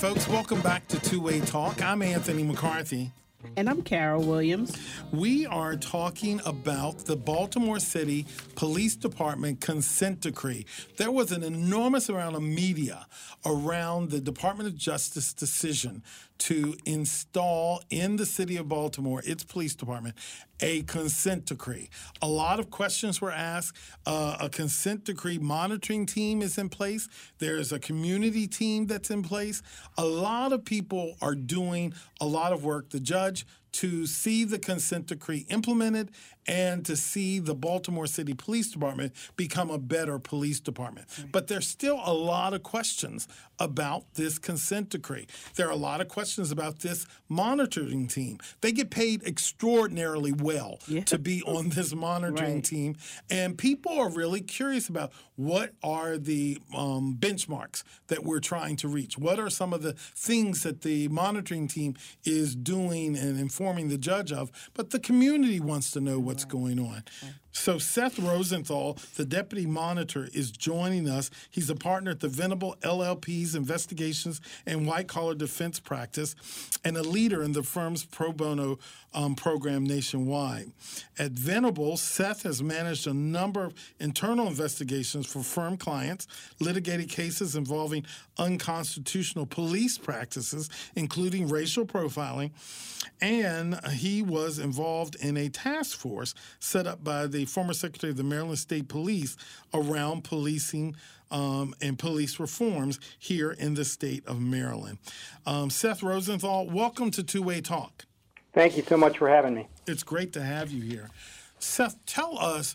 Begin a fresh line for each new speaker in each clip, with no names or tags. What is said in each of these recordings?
folks. Welcome back to Two-Way Talk. I'm Anthony McCarthy.
And I'm Carol Williams.
We are talking about the Baltimore City Police Department consent decree. There was an enormous amount of media around the Department of Justice decision to install in the city of Baltimore, its police department, a consent decree. A lot of questions were asked. A consent decree monitoring team is in place. There's a community team that's in place. A lot of people are doing a lot of work. The judge to see the consent decree implemented and to see the Baltimore City Police Department become a better police department. Right. But there's still a lot of questions about this consent decree. There are a lot of questions about this monitoring team. They get paid extraordinarily well to be on this monitoring team. And people are really curious about what are the benchmarks that we're trying to reach. What are some of the things that the monitoring team is doing and informing the judge of? But the community wants to know what's going on. So Seth Rosenthal, the deputy monitor, is joining us. He's a partner at the Venable LLP's Investigations and White Collar Defense Practice and a leader in the firm's pro bono program nationwide. At Venable, Seth has managed a number of internal investigations for firm clients, litigated cases involving unconstitutional police practices, including racial profiling, and he was involved in a task force set up by the former Secretary of the Maryland State Police around policing and police reforms here in the state of Maryland. Seth Rosenthal, welcome to Two-Way Talk.
Thank you so much for having me.
It's great to have you here. Seth, tell us,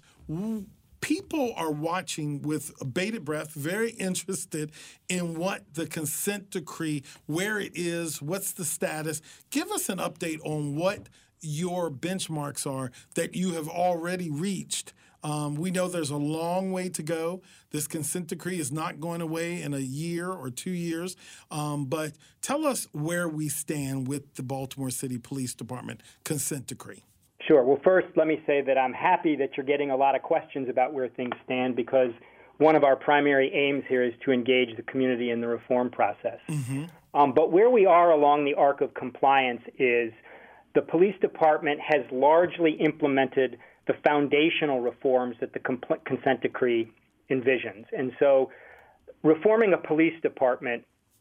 people are watching with bated breath, very interested in what the consent decree, where it is, what's the status. Give us an update on what your benchmarks are that you have already reached. We know there's a long way to go. This consent decree is not going away in a year or 2 years. But tell us where we stand with the Baltimore City Police Department consent decree.
Sure. Well, first, let me say that I'm happy that you're getting a lot of questions about where things stand because one of our primary aims here is to engage the community in the reform process. But where we are along the arc of compliance is the police department has largely implemented the foundational reforms that the consent decree envisions. And so reforming a police department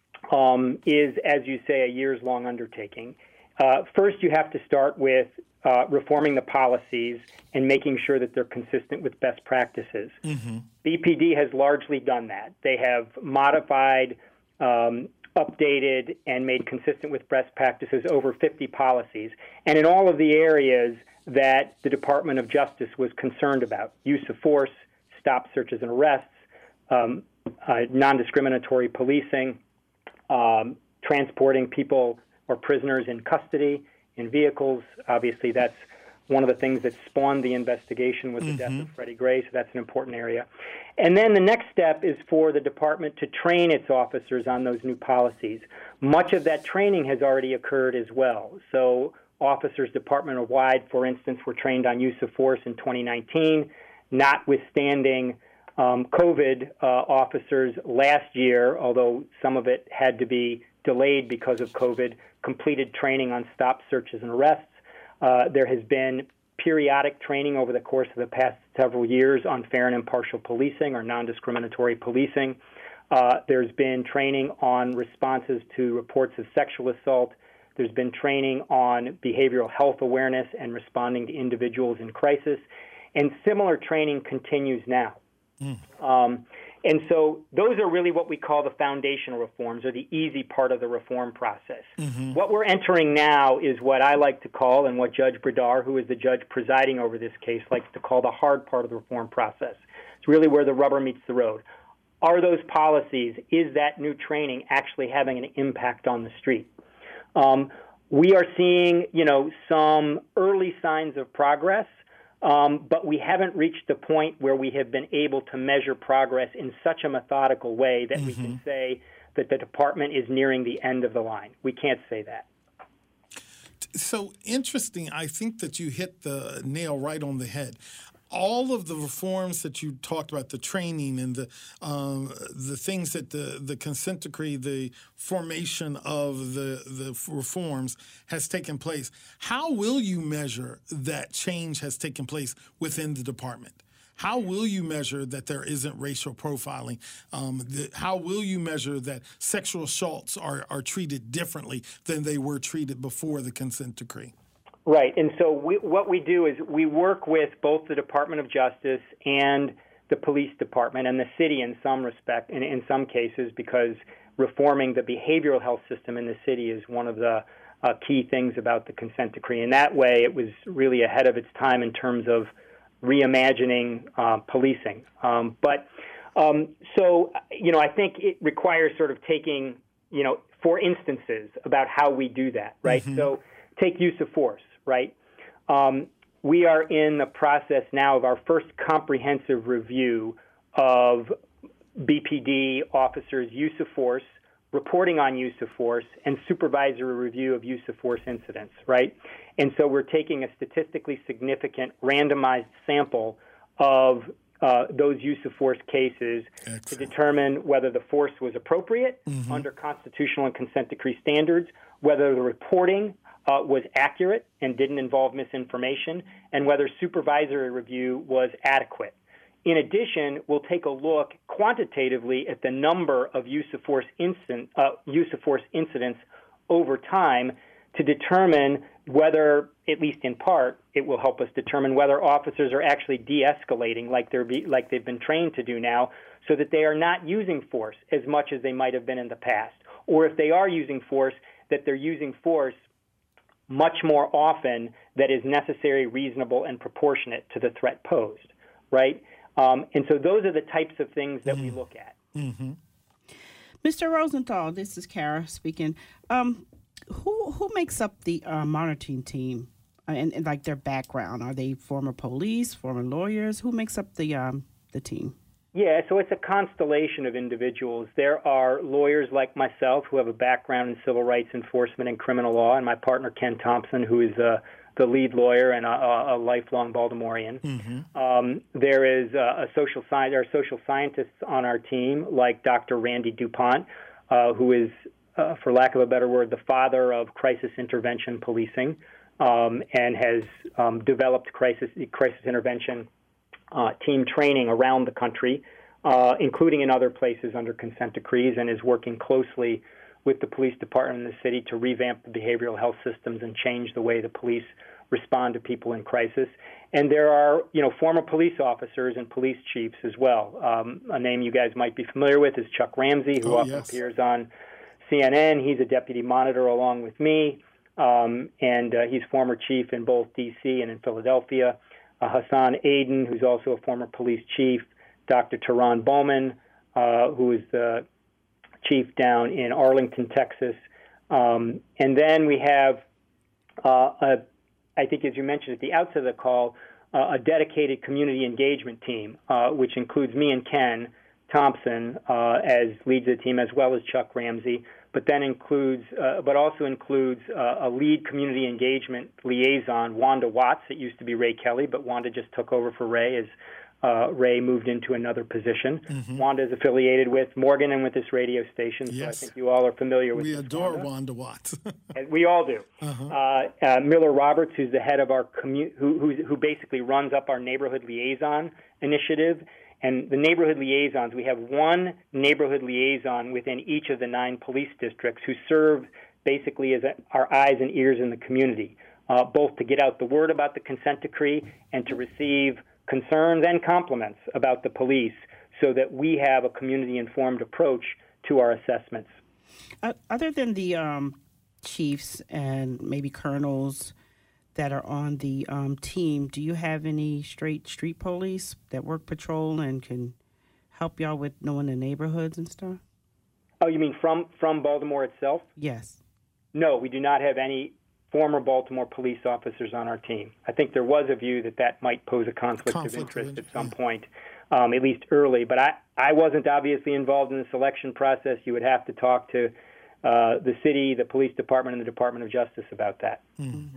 is, as you say, a years-long undertaking. First, you have to start with reforming the policies and making sure that they're consistent with best practices. BPD has largely done that. They have modified, updated, and made consistent with best practices over 50 policies. And in all of the areas that the Department of Justice was concerned about, use of force, stop, searches, and arrests, non-discriminatory policing, transporting people or prisoners in custody, in vehicles. Obviously, that's one of the things that spawned the investigation was the death of Freddie Gray, so that's an important area. And then the next step is for the department to train its officers on those new policies. Much of that training has already occurred as well. So officers department-wide, for instance, were trained on use of force in 2019, notwithstanding COVID. Officers last year, although some of it had to be delayed because of COVID, completed training on stop, searches, and arrests. There has been periodic training over the course of the past several years on fair and impartial policing or non-discriminatory policing. There's been training on responses to reports of sexual assault. There's been training on behavioral health awareness and responding to individuals in crisis. And similar training continues now. And so those are really what we call the foundational reforms, or the easy part of the reform process. What we're entering now is what I like to call, and what Judge Bredar, who is the judge presiding over this case, likes to call the hard part of the reform process. It's really where the rubber meets the road. Are those policies, is that new training actually having an impact on the street? We are seeing, some early signs of progress. But we haven't reached the point where we have been able to measure progress in such a methodical way that we can say that the department is nearing the end of the line. We can't say that.
So interesting. I think that you hit the nail right on the head. all of the reforms that you talked about, the training and the things that the consent decree, the formation of the reforms has taken place, how will you measure that change has taken place within the department? How will you measure that there isn't racial profiling? How will you measure that sexual assaults are treated differently than they were treated before the consent decree?
Right, and so what we do is we work with both the Department of Justice and the police department and the city in some respect, and in some cases, because reforming the behavioral health system in the city is one of the key things about the consent decree. In that way, it was really ahead of its time in terms of reimagining policing. So, I think it requires sort of taking, for instances about how we do that, right? Mm-hmm. So take use of force, right? We are in the process now of our first comprehensive review of BPD officers' use of force, reporting on use of force, and supervisory review of use of force incidents, right? And so we're taking a statistically significant randomized sample of those use of force cases Excellent. To determine whether the force was appropriate mm-hmm. under constitutional and consent decree standards, whether the reporting was accurate and didn't involve misinformation, and whether supervisory review was adequate. In addition, we'll take a look quantitatively at the number of use of force incidents over time to determine whether, at least in part, it will help us determine whether officers are actually de-escalating like they've been trained to do now, so that they are not using force as much as they might have been in the past. Or if they are using force, that they're using force much more often that is necessary, reasonable, and proportionate to the threat posed, right? And so those are the types of things that we look at.
Mm-hmm. Mr. Rosenthal, this is Kara speaking. Who makes up the monitoring team and like their background? Are they former police, former lawyers? Who makes up the team?
Yeah, so it's a constellation of individuals. There are lawyers like myself who have a background in civil rights enforcement and criminal law, and my partner Ken Thompson, who is the lead lawyer and a lifelong Baltimorean. Mm-hmm. There is there are social scientists on our team, like Dr. Randy DuPont, who is, for lack of a better word, the father of crisis intervention policing, and has developed crisis intervention team training around the country, including in other places under consent decrees, and is working closely with the police department in the city to revamp the behavioral health systems and change the way the police respond to people in crisis. And there are, former police officers and police chiefs as well. A name you guys might be familiar with is Chuck Ramsey, who often appears on CNN. He's a deputy monitor along with me, and he's former chief in both D.C. and in Philadelphia. Hassan Aden, who's also a former police chief. Dr. Teron Bowman, who is the chief down in Arlington, Texas. And then we have, I think as you mentioned at the outset of the call, a dedicated community engagement team, which includes me and Ken Thompson as leads of the team, as well as Chuck Ramsey, but also includes a lead community engagement liaison, Wanda Watts. It used to be Ray Kelly, but Wanda just took over for Ray as Ray moved into another position. Mm-hmm. Wanda is affiliated with Morgan and with this radio station, so I think you all are familiar with
We adore Wanda Watts.
And we all do. Uh-huh. Miller Roberts, who's the head of our who basically runs up our neighborhood liaison initiative. And the neighborhood liaisons, we have one neighborhood liaison within each of the 9 police districts who serve basically as our eyes and ears in the community, both to get out the word about the consent decree and to receive concerns and compliments about the police so that we have a community-informed approach to our assessments.
Other than the chiefs and maybe colonels that are on the team, do you have any straight street police that work patrol and can help y'all with knowing the neighborhoods and stuff?
Oh, you mean from Baltimore itself?
Yes.
No, we do not have any former Baltimore police officers on our team. I think there was a view that might pose a conflict of interest at some point, at least early. But I wasn't obviously involved in the selection process. You would have to talk to the city, the police department, and the Department of Justice about that.
Mm-hmm.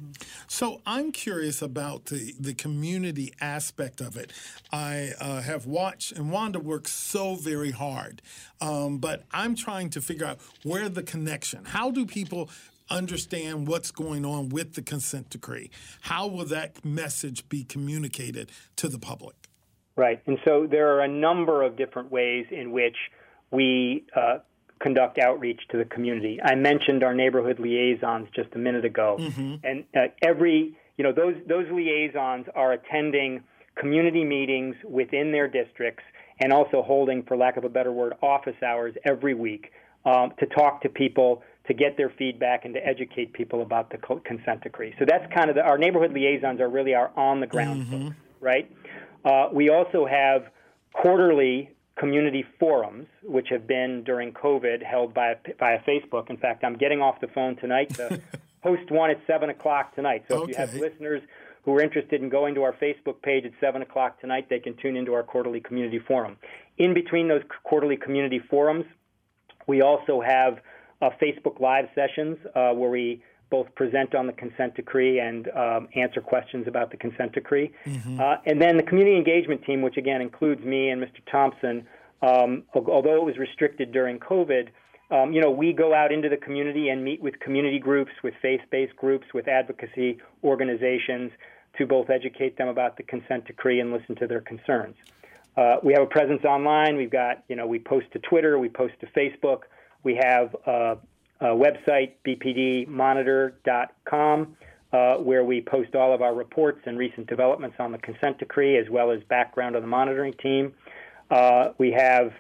So I'm curious about the community aspect of it. I have watched, and Wanda works so very hard, but I'm trying to figure out where the connection. How do people understand what's going on with the consent decree? How will that message be communicated to the public?
Right. And so there are a number of different ways in which we conduct outreach to the community. I mentioned our neighborhood liaisons just a minute ago. And those liaisons are attending community meetings within their districts and also holding, for lack of a better word, office hours every week to talk to people, to get their feedback, and to educate people about the consent decree. So that's kind of our neighborhood liaisons are really our on-the-ground folks, right? We also have quarterly community forums, which have been during COVID held via Facebook. In fact, I'm getting off the phone tonight to host one at 7 o'clock tonight. So if you have listeners who are interested in going to our Facebook page at 7 o'clock tonight, they can tune into our quarterly community forum. In between those quarterly community forums, we also have Facebook Live sessions where we both present on the consent decree and answer questions about the consent decree. And then the community engagement team, which again includes me and Mr. Thompson, although it was restricted during COVID, we go out into the community and meet with community groups, with faith-based groups, with advocacy organizations to both educate them about the consent decree and listen to their concerns. We have a presence online. We've got, we post to Twitter, we post to Facebook. We have website, bpdmonitor.com, where we post all of our reports and recent developments on the consent decree, as well as background on the monitoring team. We have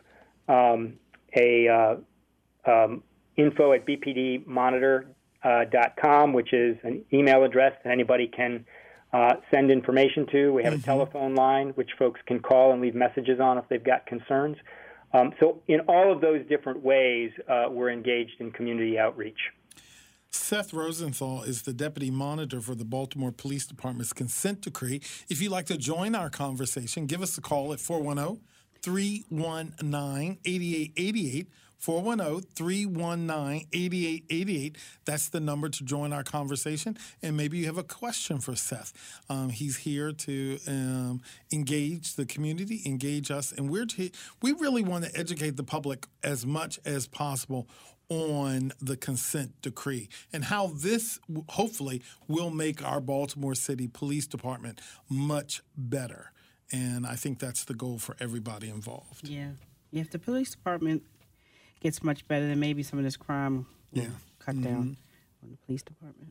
info at bpdmonitor.com, which is an email address that anybody can send information to. We have a telephone line, which folks can call and leave messages on if they've got concerns. So in all of those different ways, we're engaged in community outreach.
Seth Rosenthal is the deputy monitor for the Baltimore Police Department's consent decree. If you'd like to join our conversation, give us a call at 410-319-8888. 410-319-8888. That's the number to join our conversation. And maybe you have a question for Seth. He's here to engage the community, engage us. And we really want to educate the public as much as possible on the consent decree and how this hopefully will make our Baltimore City Police Department much better. And I think that's the goal for everybody involved.
Yeah. If the police department gets much better, then maybe some of this crime will cut down on the police department.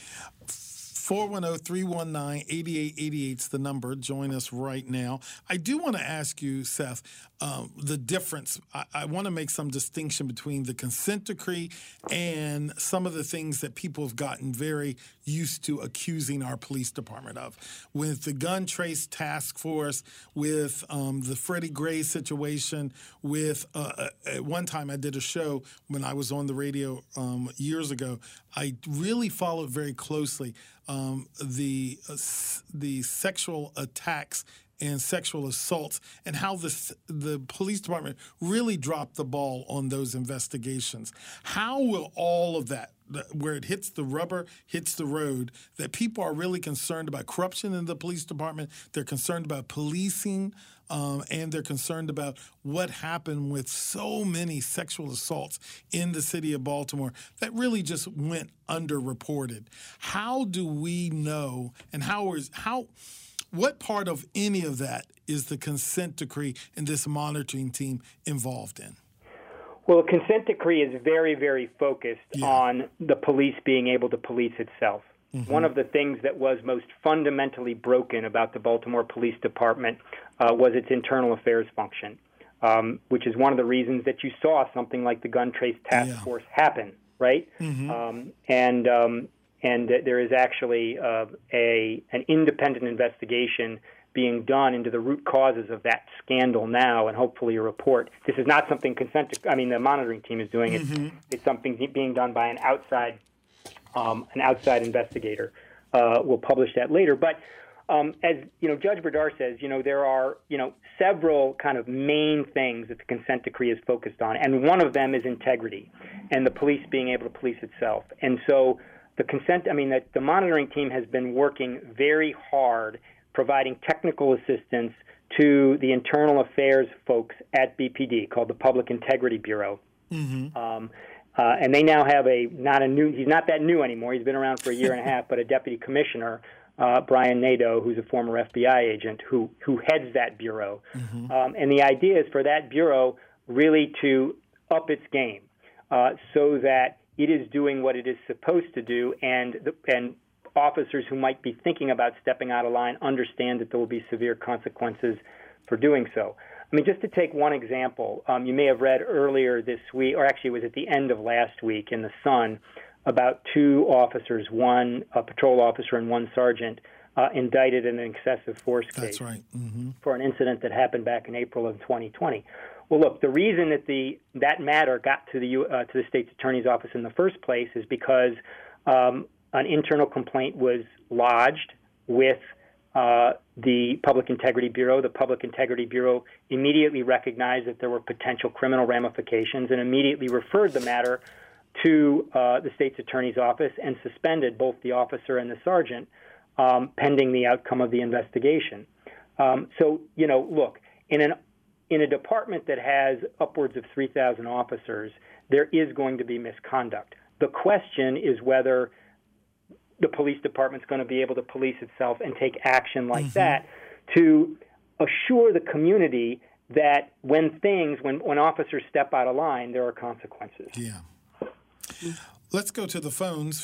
410-319-8888 is the number. Join us right now. I do want to ask you, Seth, the difference. I want to make some distinction between the consent decree and some of the things that people have gotten very used to accusing our police department of. With the gun trace task force, with the Freddie Gray situation, with at one time I did a show when I was on the radio years ago. I really followed very closely the sexual attacks and sexual assaults and how the police department really dropped the ball on those investigations. How will all of that, where it hits the rubber, hits the road, that people are really concerned about corruption in the police department, they're concerned about policing, and they're concerned about what happened with so many sexual assaults in the city of Baltimore that really just went underreported. How do we know, and what part of any of that is the consent decree and this monitoring team involved in?
Well, the consent decree is very, very focused on the police being able to police itself. One of the things that was most fundamentally broken about the Baltimore Police Department was its internal affairs function, which is one of the reasons that you saw something like the gun trace task force happen, right? And there is actually an independent investigation being done into the root causes of that scandal now, and hopefully a report. This is not something the monitoring team is doing. It's something being done by an outside investigator. We'll publish that later. But as Judge Berdar says, there are several kind of main things that the consent decree is focused on, and one of them is integrity and the police being able to police itself. And so the monitoring team has been working very hard, providing technical assistance to the internal affairs folks at BPD, called the Public Integrity Bureau. Mm-hmm. And they now have he's not that new anymore. He's been around for a year and a half, but a deputy commissioner, Brian Nadeau, who's a former FBI agent, who heads that bureau. Mm-hmm. And the idea is for that bureau really to up its game so that it is doing what it is supposed to do, and officers who might be thinking about stepping out of line understand that there will be severe consequences for doing so. I mean, just to take one example, you may have read earlier this week, or actually it was at the end of last week in the Sun, about two officers, one a patrol officer and one sergeant, indicted in an excessive force case.
That's right. Mm-hmm.
For an incident that happened back in April of 2020. Well, look, the reason that that matter got to the state's attorney's office in the first place is because an internal complaint was lodged with the Public Integrity Bureau. The Public Integrity Bureau immediately recognized that there were potential criminal ramifications and immediately referred the matter to the state's attorney's office and suspended both the officer and the sergeant pending the outcome of the investigation. So, look, in a department that has upwards of 3,000 officers, there is going to be misconduct. The question is whether the police department's going to be able to police itself and take action like that to assure the community that when officers step out of line, there are consequences.
Yeah. Let's go to the phones,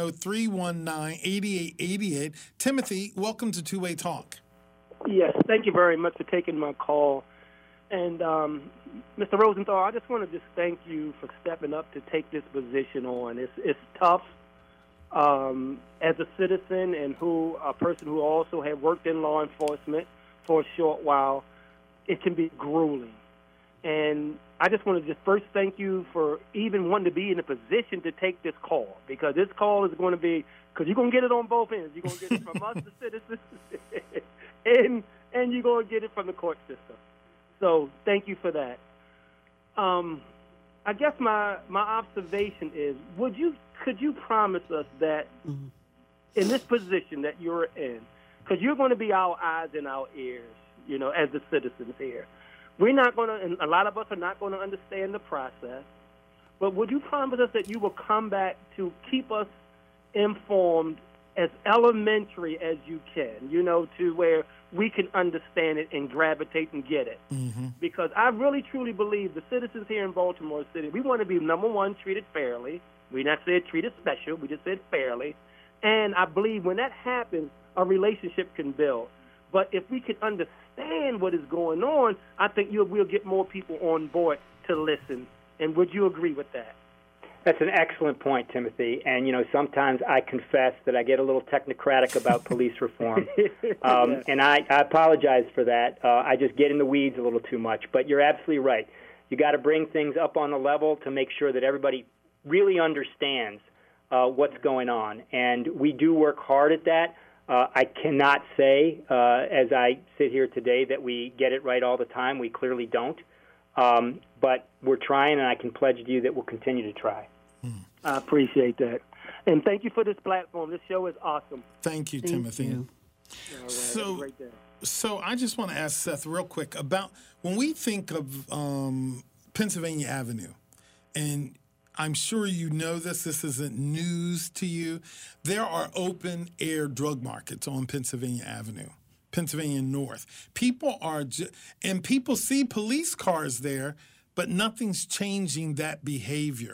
410-319-8888. Timothy, welcome to Two-Way Talk.
Yes, thank you very much for taking my call. And Mr. Rosenthal, I just want to thank you for stepping up to take this position on. It's tough. As a citizen and a person who also had worked in law enforcement for a short while, it can be grueling. And I just want to first thank you for even wanting to be in a position to take this call, because this call is going to be, because you're going to get it on both ends. You're going to get it from us, the citizens, and you're going to get it from the court system. So thank you for that. I guess my observation is, could you promise us that in this position that you're in, because you're going to be our eyes and our ears, as the citizens here, we're not going to, and a lot of us are not going to understand the process, but would you promise us that you will come back to keep us informed as elementary as you can, to where we can understand it and gravitate and get it? Mm-hmm. Because I really, truly believe the citizens here in Baltimore City, we want to be, number one, treated fairly. We not said treated special. We just said fairly. And I believe when that happens, a relationship can build. But if we can understand what is going on, I think we'll get more people on board to listen. And would you agree with that?
That's an excellent point, Timothy. And, sometimes I confess that I get a little technocratic about police reform. And I apologize for that. I just get in the weeds a little too much. But you're absolutely right. You got to bring things up on the level to make sure that everybody really understands what's going on. And we do work hard at that. I cannot say, as I sit here today, that we get it right all the time. We clearly don't. But we're trying, and I can pledge to you that we'll continue to try.
I appreciate that. And thank you for this platform. This show is awesome.
Thank you, Timothy.
You. All right, have a great day.
So I just want to ask Seth real quick about when we think of Pennsylvania Avenue, and I'm sure you know this isn't news to you. There are open-air drug markets on Pennsylvania Avenue, Pennsylvania North. People people see police cars there, but nothing's changing that behavior.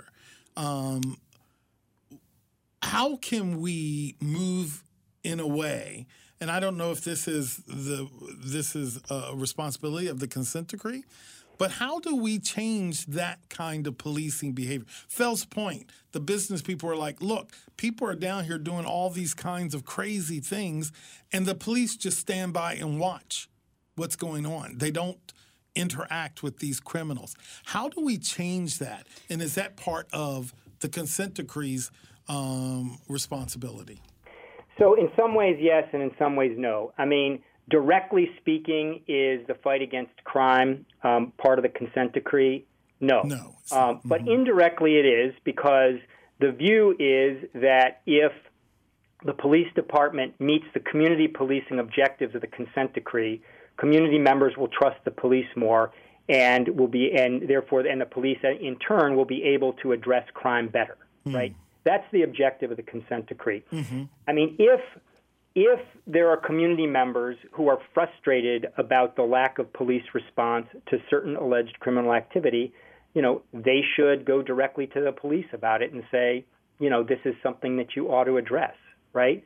How can we move in a way, and I don't know if this is a responsibility of the consent decree, but how do we change that kind of policing behavior? Fells Point, the business people are like, look, people are down here doing all these kinds of crazy things, and the police just stand by and watch what's going on. They don't interact with these criminals. How do we change that? And is that part of the consent decree's responsibility?
So in some ways, yes, and in some ways, no. I mean, directly speaking, is the fight against crime part of the consent decree? No.
No.
But indirectly it is, because the view is that if the police department meets the community policing objectives of the consent decree, community members will trust the police more, and the police in turn will be able to address crime better. Right? That's the objective of the consent decree. I mean, if there are community members who are frustrated about the lack of police response to certain alleged criminal activity, they should go directly to the police about it and say, this is something that you ought to address. Right?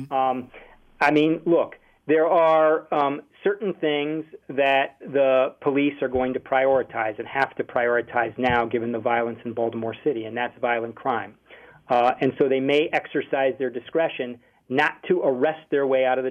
I mean, look, there are certain things that the police are going to prioritize and have to prioritize now, given the violence in Baltimore City, and that's violent crime. And so they may exercise their discretion not to arrest their way out of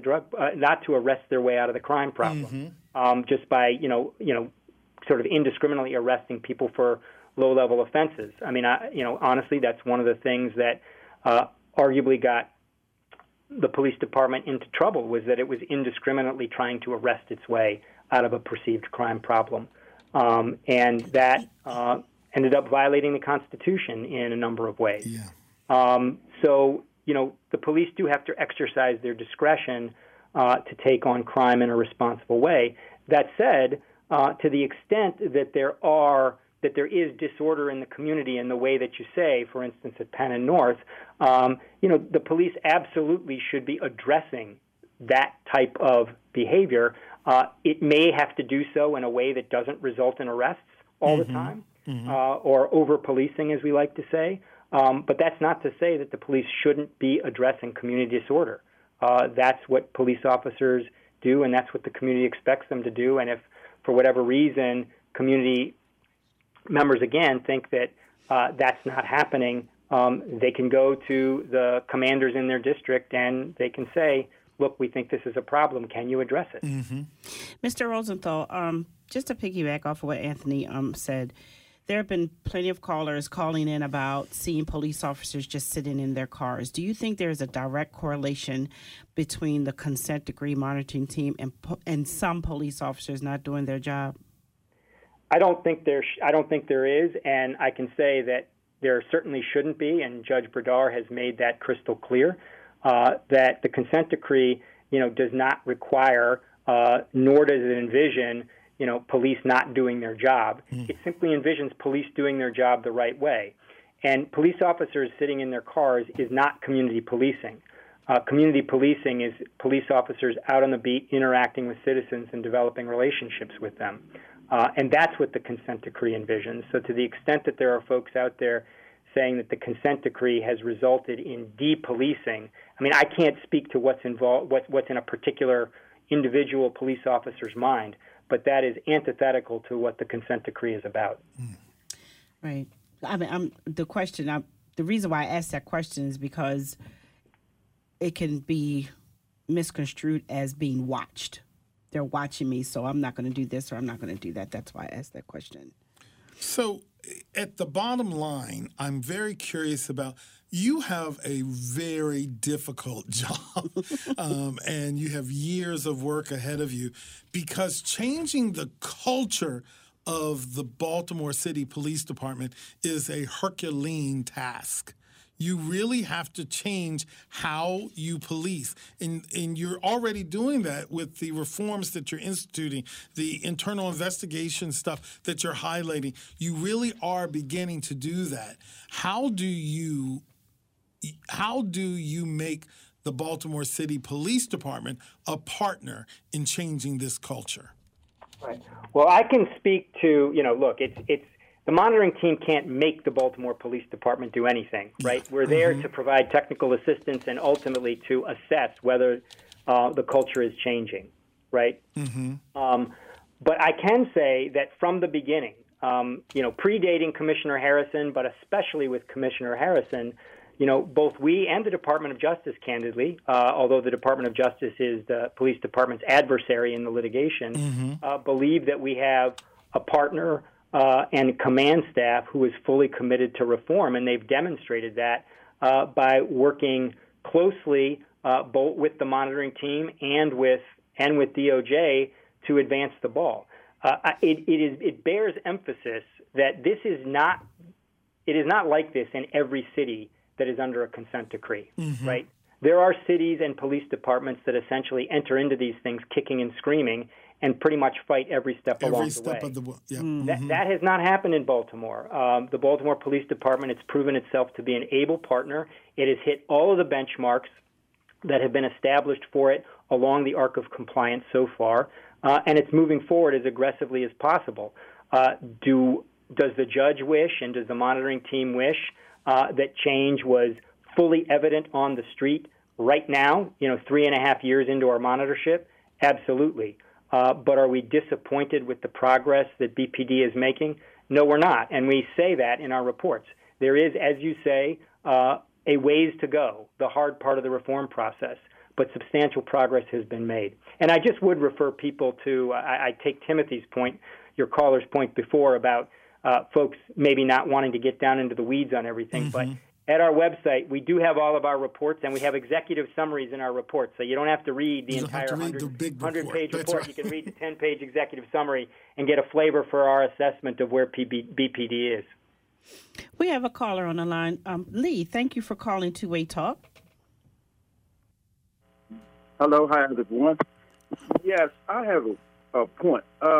the crime problem, just by sort of indiscriminately arresting people for low-level offenses. I mean, honestly, that's one of the things that arguably got the police department into trouble, was that it was indiscriminately trying to arrest its way out of a perceived crime problem. And that ended up violating the Constitution in a number of ways. So, the police do have to exercise their discretion to take on crime in a responsible way. That said, to the extent that there is disorder in the community in the way that you say, for instance, at Penn and North, the police absolutely should be addressing that type of behavior. It may have to do so in a way that doesn't result in arrests all the time, or over-policing, as we like to say. But that's not to say that the police shouldn't be addressing community disorder. That's what police officers do, and that's what the community expects them to do. And if, for whatever reason, community members, again, think that that's not happening, they can go to the commanders in their district and they can say, look, we think this is a problem. Can you address it?
Mr. Rosenthal, just to piggyback off of what Anthony said, there have been plenty of callers calling in about seeing police officers just sitting in their cars. Do you think there's a direct correlation between the consent decree monitoring team and some police officers not doing their job?
I don't think there is, and I can say that there certainly shouldn't be, and Judge Bredar has made that crystal clear, that the consent decree, does not require, nor does it envision, police not doing their job. It simply envisions police doing their job the right way. And police officers sitting in their cars is not community policing. Community policing is police officers out on the beat interacting with citizens and developing relationships with them. And that's what the consent decree envisions. So to the extent that there are folks out there saying that the consent decree has resulted in depolicing, I mean, I can't speak to what's involved, what's in a particular individual police officer's mind, but that is antithetical to what the consent decree is about.
Right. I mean, the reason why I asked that question is because it can be misconstrued as being watched. They're watching me, so I'm not going to do this or I'm not going to do that. That's why I asked that question.
So at the bottom line, I'm very curious about, you have a very difficult job and you have years of work ahead of you, because changing the culture of the Baltimore City Police Department is a Herculean task. You really have to change how you police. And you're already doing that with the reforms that you're instituting, the internal investigation stuff that you're highlighting. You really are beginning to do that. How do you make the Baltimore City Police Department a partner in changing this culture?
Right. Well, I can speak to, look, it's the monitoring team can't make the Baltimore Police Department do anything, right? We're there to provide technical assistance and ultimately to assess whether the culture is changing, right? But I can say that from the beginning, predating Commissioner Harrison, but especially with Commissioner Harrison, both we and the Department of Justice, candidly, although the Department of Justice is the police department's adversary in the litigation, believe that we have a partner and command staff who is fully committed to reform, and they've demonstrated that by working closely both with the monitoring team and with DOJ to advance the ball. It bears emphasis that it is not like this in every city that is under a consent decree, right? There are cities and police departments that essentially enter into these things kicking and screaming and pretty much fight every step along the way. That has not happened in Baltimore. The Baltimore Police Department, it's proven itself to be an able partner. It has hit all of the benchmarks that have been established for it along the arc of compliance so far, and it's moving forward as aggressively as possible. Does the judge wish and does the monitoring team wish that change was fully evident on the street right now, 3.5 years into our monitorship? Absolutely. But are we disappointed with the progress that BPD is making? No, we're not, and we say that in our reports. There is, as you say, a ways to go, the hard part of the reform process, but substantial progress has been made. And I just would refer people to, I take Timothy's point, your caller's point before about folks maybe not wanting to get down into the weeds on everything, but at our website, we do have all of our reports, and we have executive summaries in our reports, so you don't have to read the entire 100-page report. Right. You can read the 10-page executive summary and get a flavor for our assessment of where BPD is.
We have a caller on the line. Lee, thank you for calling Two-Way Talk.
Hello, hi, everyone. Yes, I have a point.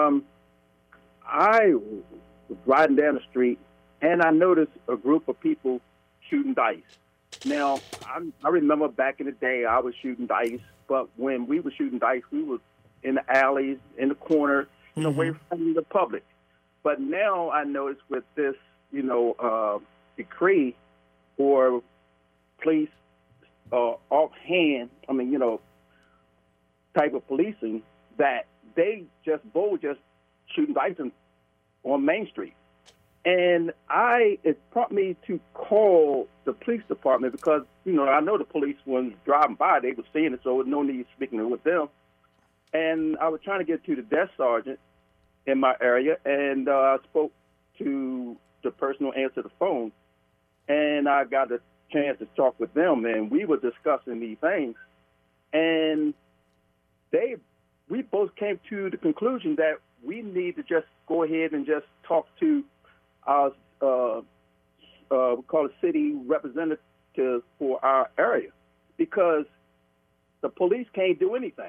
I was riding down the street, and I noticed a group of people shooting dice. Now, I remember back in the day I was shooting dice, but when we were shooting dice, we were in the alleys, in the corner, away from the public. But now I notice with this, decree or police offhand, type of policing, that they just shooting dice on Main Street. And it prompted me to call the police department because, I know the police, when driving by, they were seeing it, so there was no need speaking with them. And I was trying to get to the desk sergeant in my area, and I spoke to the person who answered the phone, and I got a chance to talk with them, and we were discussing these things. And we both came to the conclusion that we need to just go ahead and just talk to our we call it city representative for our area, because the police can't do anything.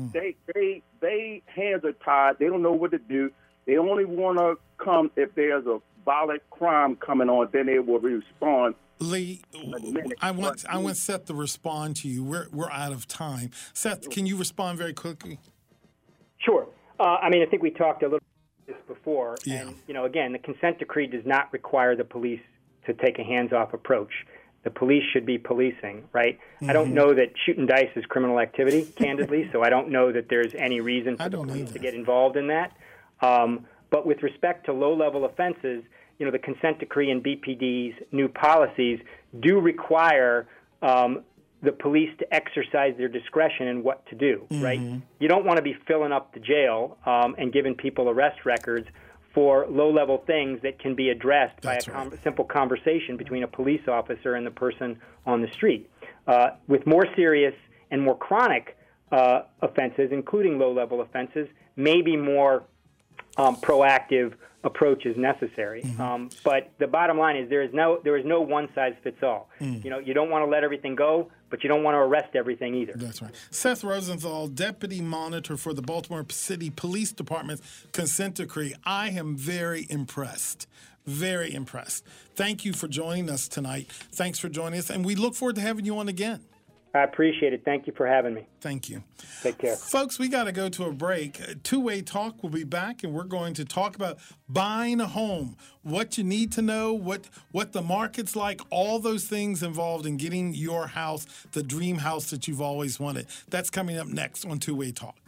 They hands are tied. They don't know what to do. They only want to come if there's a violent crime coming on. Then they will respond.
Lee, I want Seth to respond to you. We're out of time. Seth, can you respond very quickly?
Sure. I think we talked a little bit about this before. Yeah. And, again, the consent decree does not require the police to take a hands-off approach. The police should be policing, right? I don't know that shooting dice is criminal activity, candidly, so I don't know that there's any reason for the police to get involved in that. But with respect to low-level offenses, the consent decree and BPD's new policies do require the police to exercise their discretion in what to do, right? You don't want to be filling up the jail and giving people arrest records for low-level things that can be addressed by a simple conversation between a police officer and the person on the street. With more serious and more chronic offenses, including low-level offenses, maybe more proactive approach is necessary. But the bottom line is there is no one-size-fits-all. You don't want to let everything go, but you don't want to arrest everything either.
That's right. Seth Rosenthal, Deputy Monitor for the Baltimore City Police Department's consent decree. I am very impressed. Very impressed. Thank you for joining us tonight. Thanks for joining us, and we look forward to having you on again.
I appreciate it. Thank you for having me.
Thank you.
Take care.
Folks, we got to go to a break. Two-Way Talk will be back, and we're going to talk about buying a home, what you need to know, what the market's like, all those things involved in getting your house, the dream house that you've always wanted. That's coming up next on Two-Way Talk.